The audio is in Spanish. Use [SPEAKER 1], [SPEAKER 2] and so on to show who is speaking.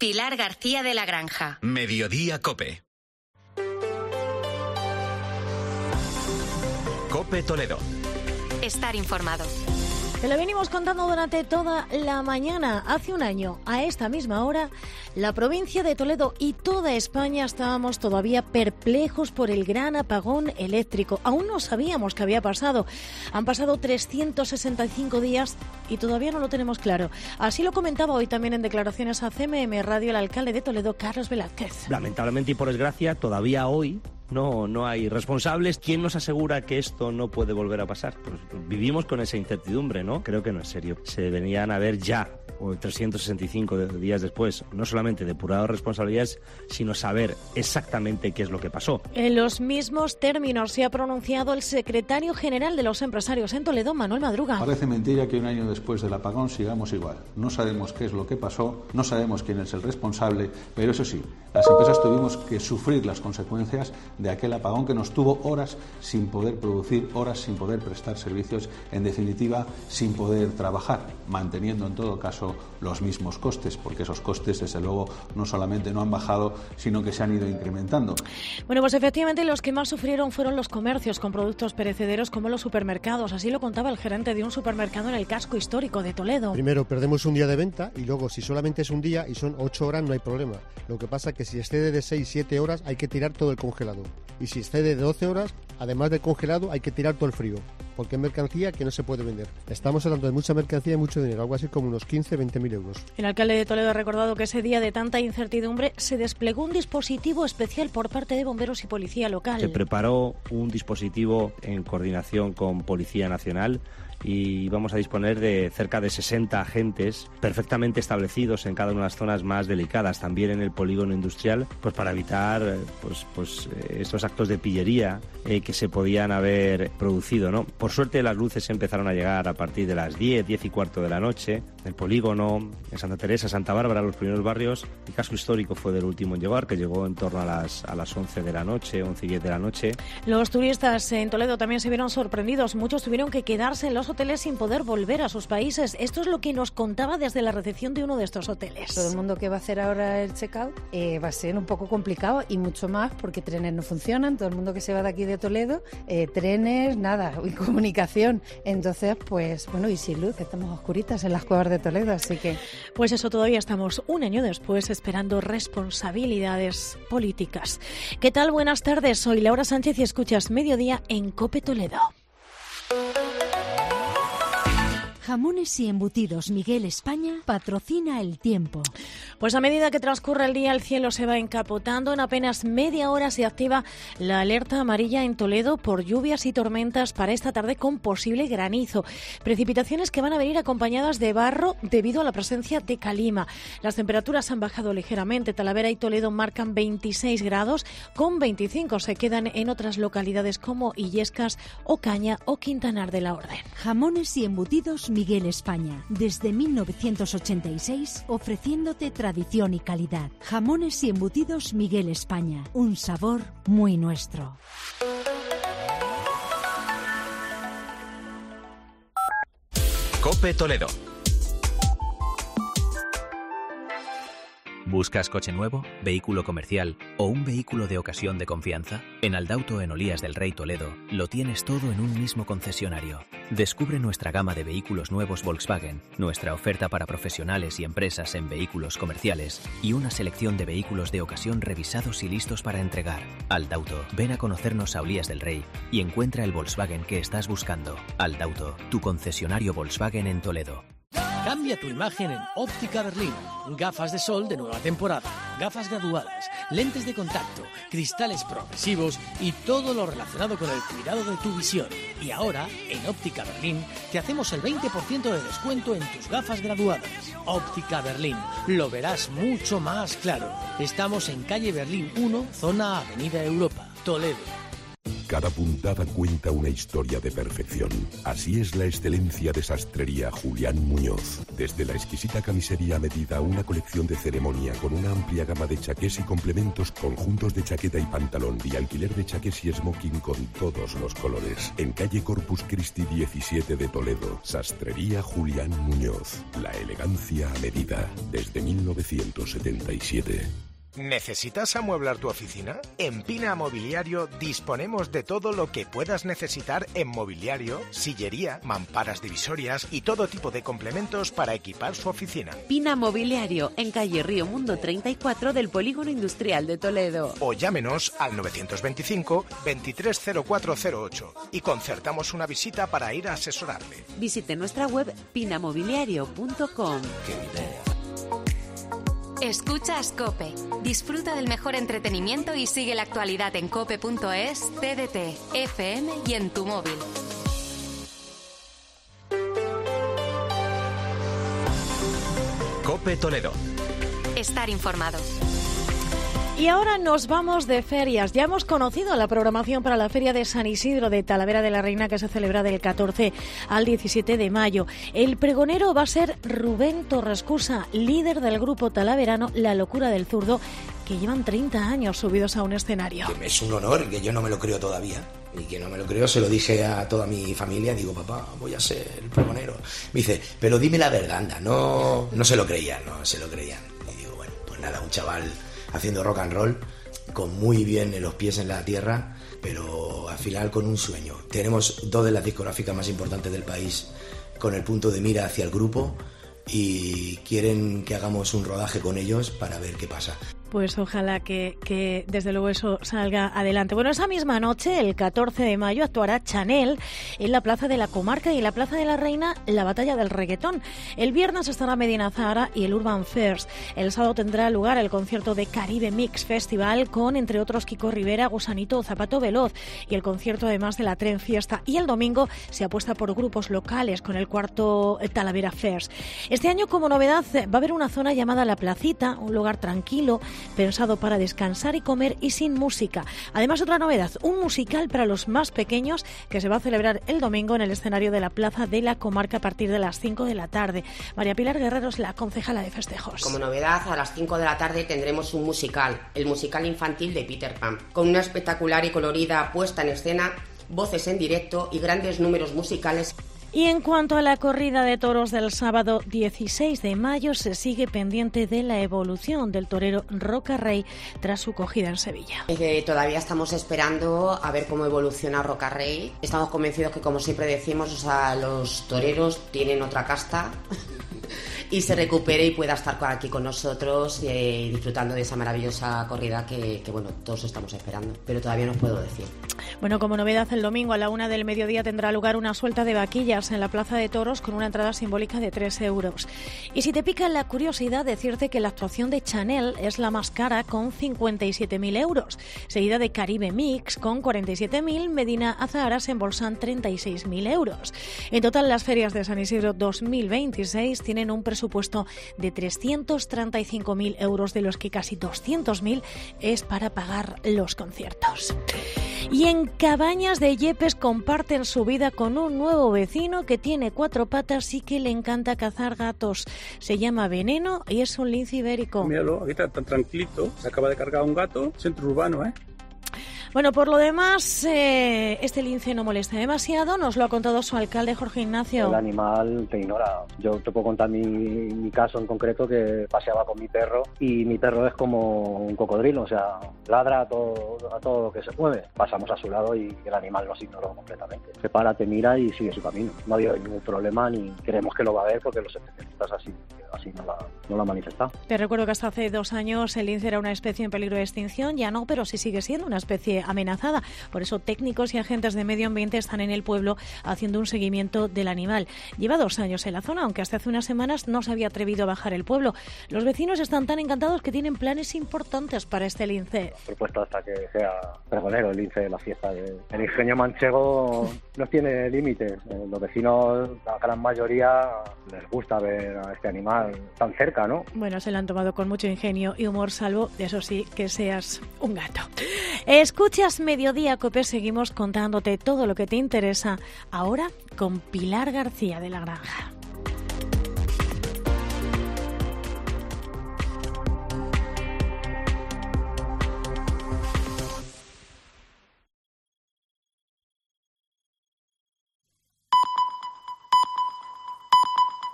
[SPEAKER 1] Pilar García de la Granja.
[SPEAKER 2] Mediodía COPE. COPE Toledo.
[SPEAKER 1] Estar informado.
[SPEAKER 3] Te lo venimos contando durante toda la mañana. Hace un año, a esta misma hora, la provincia de Toledo y toda España estábamos todavía perplejos por el gran apagón eléctrico. Aún no sabíamos qué había pasado. Han pasado 365 días y todavía no lo tenemos claro. Así lo comentaba hoy también en declaraciones a CMM Radio el alcalde de Toledo, Carlos Velázquez.
[SPEAKER 4] Lamentablemente y por desgracia, todavía hoy no hay responsables. ¿Quién nos asegura que esto no puede volver a pasar? Pues vivimos con esa incertidumbre, ¿no? Creo que no es serio. Se deberían haber ya, o 365 días después, no solamente depurado responsabilidades, sino saber exactamente qué es lo que pasó.
[SPEAKER 3] En los mismos términos se ha pronunciado el secretario general de los empresarios en Toledo, Manuel Madruga.
[SPEAKER 5] Parece mentira que un año después del apagón sigamos igual. No sabemos qué es lo que pasó, no sabemos quién es el responsable, pero eso sí, las empresas tuvimos que sufrir las consecuencias de aquel apagón que nos tuvo horas sin poder producir, horas sin poder prestar servicios, en definitiva, sin poder trabajar, manteniendo en todo caso los mismos costes, porque esos costes, desde luego, no solamente no han bajado, sino que se han ido incrementando.
[SPEAKER 3] Bueno, pues efectivamente los que más sufrieron fueron los comercios con productos perecederos como los supermercados. Así lo contaba el gerente de un supermercado en el casco histórico de Toledo.
[SPEAKER 6] Primero, perdemos un día de venta y luego, si solamente es un día y son 8 horas, no hay problema. Lo que pasa es que si excede de 6-7 horas hay que tirar todo el congelado. Y si excede de 12 horas, además del congelado, hay que tirar todo el frío, porque es mercancía que no se puede vender. Estamos hablando de mucha mercancía y mucho dinero, algo así como unos 15-20.000 euros.
[SPEAKER 3] El alcalde de Toledo ha recordado que ese día de tanta incertidumbre se desplegó un dispositivo especial por parte de bomberos y policía local.
[SPEAKER 4] Se preparó un dispositivo en coordinación con Policía Nacional y vamos a disponer de cerca de 60 agentes perfectamente establecidos en cada una de las zonas más delicadas, también en el polígono industrial, pues para evitar estos actos de pillería que se podían haber producido, ¿no? Por suerte las luces empezaron a llegar a partir de las 10 y cuarto de la noche. El polígono, en Santa Teresa, Santa Bárbara, los primeros barrios. El casco histórico fue del último en llegar, que llegó en torno a las 11 de la noche, 11 y 10 de la noche.
[SPEAKER 3] Los turistas en Toledo también se vieron sorprendidos. Muchos tuvieron que quedarse en los hoteles sin poder volver a sus países. Esto es lo que nos contaba desde la recepción de uno de estos hoteles.
[SPEAKER 7] Todo el mundo que va a hacer ahora el check-out va a ser un poco complicado y mucho más porque trenes no funcionan. Todo el mundo que se va de aquí de Toledo, trenes, nada, y comunicación. Entonces, pues bueno, y sin luz, estamos oscuritas en las cuevas de Toledo, así que...
[SPEAKER 3] Pues eso, todavía estamos un año después esperando responsabilidades políticas. ¿Qué tal? Buenas tardes, soy Laura Sánchez y escuchas Mediodía en COPE Toledo.
[SPEAKER 8] Jamones y embutidos Miguel España patrocina el tiempo.
[SPEAKER 3] Pues a medida que transcurre el día el cielo se va encapotando. En apenas media hora se activa la alerta amarilla en Toledo por lluvias y tormentas para esta tarde con posible granizo. Precipitaciones que van a venir acompañadas de barro debido a la presencia de calima. Las temperaturas han bajado ligeramente. Talavera y Toledo marcan 26 grados, con 25 se quedan en otras localidades como Illescas, Ocaña o Quintanar de la Orden.
[SPEAKER 8] Jamones y embutidos Miguel España, desde 1986, ofreciéndote tradición y calidad. Jamones y embutidos Miguel España, un sabor muy nuestro.
[SPEAKER 2] COPE Toledo.
[SPEAKER 9] ¿Buscas coche nuevo, vehículo comercial o un vehículo de ocasión de confianza? En Aldauto en Olías del Rey Toledo lo tienes todo en un mismo concesionario. Descubre nuestra gama de vehículos nuevos Volkswagen, nuestra oferta para profesionales y empresas en vehículos comerciales y una selección de vehículos de ocasión revisados y listos para entregar. Aldauto, ven a conocernos a Olías del Rey y encuentra el Volkswagen que estás buscando. Aldauto, tu concesionario Volkswagen en Toledo.
[SPEAKER 10] Cambia tu imagen en Óptica Berlín. Gafas de sol de nueva temporada, gafas graduadas, lentes de contacto, cristales progresivos y todo lo relacionado con el cuidado de tu visión. Y ahora, en Óptica Berlín, te hacemos el 20% de descuento en tus gafas graduadas. Óptica Berlín, lo verás mucho más claro. Estamos en calle Berlín 1, zona Avenida Europa, Toledo.
[SPEAKER 11] Cada puntada cuenta una historia de perfección. Así es la excelencia de Sastrería Julián Muñoz. Desde la exquisita camisería a medida, una colección de ceremonia con una amplia gama de chaqués y complementos, conjuntos de chaqueta y pantalón y alquiler de chaqués y smoking con todos los colores. En calle Corpus Christi 17 de Toledo, Sastrería Julián Muñoz. La elegancia a medida, desde 1977.
[SPEAKER 12] ¿Necesitas amueblar tu oficina? En Pina Mobiliario disponemos de todo lo que puedas necesitar en mobiliario, sillería, mamparas divisorias y todo tipo de complementos para equipar su oficina.
[SPEAKER 13] Pina Mobiliario, en calle Río Mundo 34 del Polígono Industrial de Toledo.
[SPEAKER 12] O llámenos al 925 230408 y concertamos una visita para ir a asesorarle.
[SPEAKER 13] Visite nuestra web pinamobiliario.com.
[SPEAKER 12] ¡Qué idea!
[SPEAKER 1] Escuchas COPE. Disfruta del mejor entretenimiento y sigue la actualidad en cope.es, TDT, FM y en tu móvil.
[SPEAKER 2] COPE Toledo.
[SPEAKER 1] Estar informado.
[SPEAKER 3] Y ahora nos vamos de ferias. Ya hemos conocido la programación para la Feria de San Isidro de Talavera de la Reina, que se celebra del 14 al 17 de mayo. El pregonero va a ser Rubén Torrescusa, líder del grupo talaverano La Locura del Zurdo, que llevan 30 años subidos a un escenario.
[SPEAKER 14] Es un honor, que yo no me lo creo todavía. Y que no me lo creo, se lo dije a toda mi familia, digo, papá, voy a ser el pregonero. Me dice, pero dime la verdad, anda, no se lo creían. Y digo, bueno, pues nada, un chaval haciendo rock and roll, con muy bien los pies en la tierra, pero al final con un sueño. Tenemos dos de las discográficas más importantes del país con el punto de mira hacia el grupo y quieren que hagamos un rodaje con ellos para ver qué pasa.
[SPEAKER 3] Pues ojalá que desde luego eso salga adelante. Bueno, esa misma noche, el 14 de mayo, actuará Chanel en la Plaza de la Comarca y en la Plaza de la Reina, la Batalla del Reggaetón. El viernes estará Medina Zahara y el Urban First. El sábado tendrá lugar el concierto de Caribe Mix Festival con, entre otros, Kiko Rivera, Gusanito o Zapato Veloz, y el concierto además de la Tren Fiesta. Y el domingo se apuesta por grupos locales con el cuarto Talavera First. Este año, como novedad, va a haber una zona llamada La Placita, un lugar tranquilo, pensado para descansar y comer y sin música. Además, otra novedad, un musical para los más pequeños que se va a celebrar el domingo en el escenario de la Plaza de la Comarca a partir de las 5 de la tarde. María Pilar Guerrero es la concejala de festejos.
[SPEAKER 15] Como novedad, a las 5 de la tarde tendremos un musical, el musical infantil de Peter Pan, con una espectacular y colorida puesta en escena, voces en directo y grandes números musicales.
[SPEAKER 3] Y en cuanto a la corrida de toros del sábado 16 de mayo, se sigue pendiente de la evolución del torero Roca Rey tras su cogida en Sevilla.
[SPEAKER 15] Todavía estamos esperando a ver cómo evoluciona Roca Rey. Estamos convencidos que, como siempre decimos, los toreros tienen otra casta y se recupere y pueda estar aquí con nosotros disfrutando de esa maravillosa corrida que bueno, todos estamos esperando, pero todavía no os puedo decir.
[SPEAKER 3] Bueno, como novedad, el domingo a la 1 del mediodía tendrá lugar una suelta de vaquillas en la Plaza de Toros con una entrada simbólica de 3 euros. Y si te pica la curiosidad, decirte que la actuación de Chanel es la más cara con 57.000 euros, seguida de Caribe Mix con 47.000, Medina Zahara se embolsan 36.000 euros. En total, las ferias de San Isidro 2026 tienen un presupuesto de 335.000 euros, de los que casi 200.000 es para pagar los conciertos. Y en Cabañas de Yepes comparten su vida con un nuevo vecino que tiene 4 patas y que le encanta cazar gatos. Se llama Veneno y es un lince ibérico.
[SPEAKER 16] Míralo, aquí está tan tranquilito. Se acaba de cargar un gato, centro urbano, ¿eh?
[SPEAKER 3] Bueno, por lo demás, este lince no molesta demasiado, nos lo ha contado su alcalde, Jorge Ignacio.
[SPEAKER 17] El animal te ignora. Yo te puedo contar mi caso en concreto, que paseaba con mi perro y mi perro es como un cocodrilo, o sea, ladra a todo lo que se mueve. Pasamos a su lado y el animal nos ignoró completamente. Se para, te mira y sigue su camino. No había ningún problema ni creemos que lo va a ver porque los especialistas así no lo han manifestado.
[SPEAKER 3] Te recuerdo que hasta hace 2 años el lince era una especie en peligro de extinción, ya no, pero sí sigue siendo una especie amenazada. Por eso técnicos y agentes de medio ambiente están en el pueblo haciendo un seguimiento del animal. Lleva 2 años en la zona, aunque hasta hace unas semanas no se había atrevido a bajar el pueblo. Los vecinos están tan encantados que tienen planes importantes para este lince.
[SPEAKER 17] Propuesto hasta que sea pregonero el lince de la fiesta. El ingenio manchego no tiene límites. Los vecinos, la gran mayoría, les gusta ver a este animal tan cerca, ¿no?
[SPEAKER 3] Bueno, se lo han tomado con mucho ingenio y humor, salvo, eso sí, que seas un gato. Escucha Escuchas Mediodía Cope, seguimos contándote todo lo que te interesa, ahora con Pilar García de la Granja.